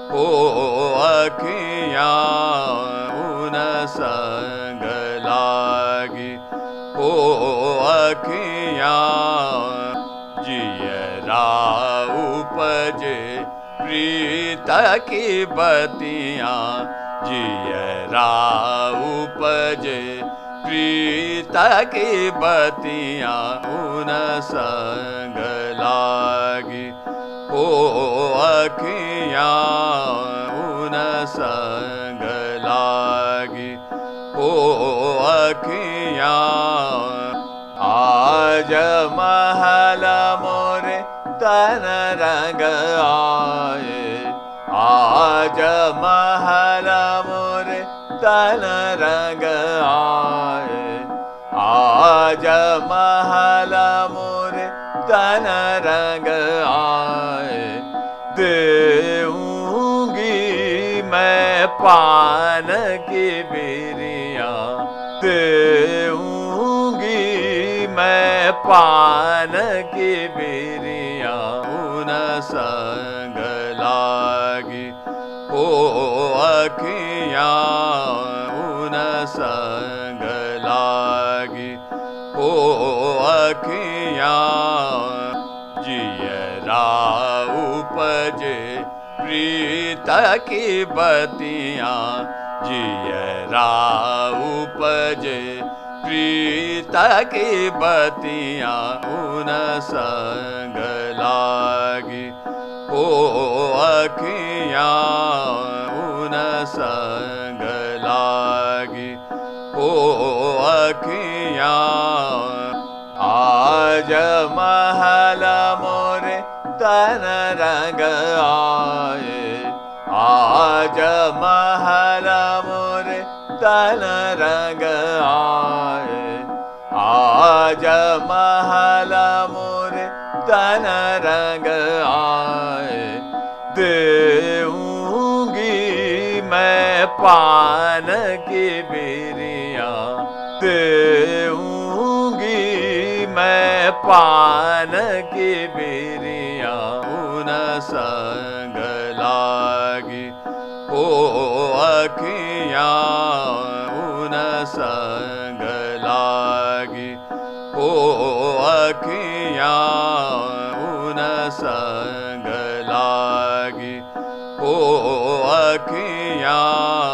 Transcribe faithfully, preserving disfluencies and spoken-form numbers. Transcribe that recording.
ओ अखियाँ उन संग लागी। ओ अखियाँ जियरा उपजे प्रीत की बतियाँ। जियरा उपजे प्रीत की बतियाँ उन संग लागी। ओ अखियाँ उन संग लागी। ओ अखियाँ आज महल मोरे तन रंग आए। आज महल मोरे तन रंग आए। आज महल मोरे तन रंग आए। देऊंगी मैं पान की बिरिया। देऊंगी मैं पान की बिरिया उन संग लागी। ओ अखियाँ उन संग लागी। ओ अखियाँ जियरा उपजे प्रीत की बतियाँ। जियरा उपजे प्रीत की बतियाँ उन संग लागी। ओ अखियाँ उन संग लागी। ओ अखियाँ आज महल मोरे तन रंग आए। आज महल मोरे तन रंग आए। आज महल मोरे तन रंग आए। देऊंगी मैं पान की बिरिया। देऊंगी मैं पान की बिरिया उन संग लागी। ओ अखियाँ उन संग लागी। ओ अखियाँ उन संग लागी। ओ अखियाँ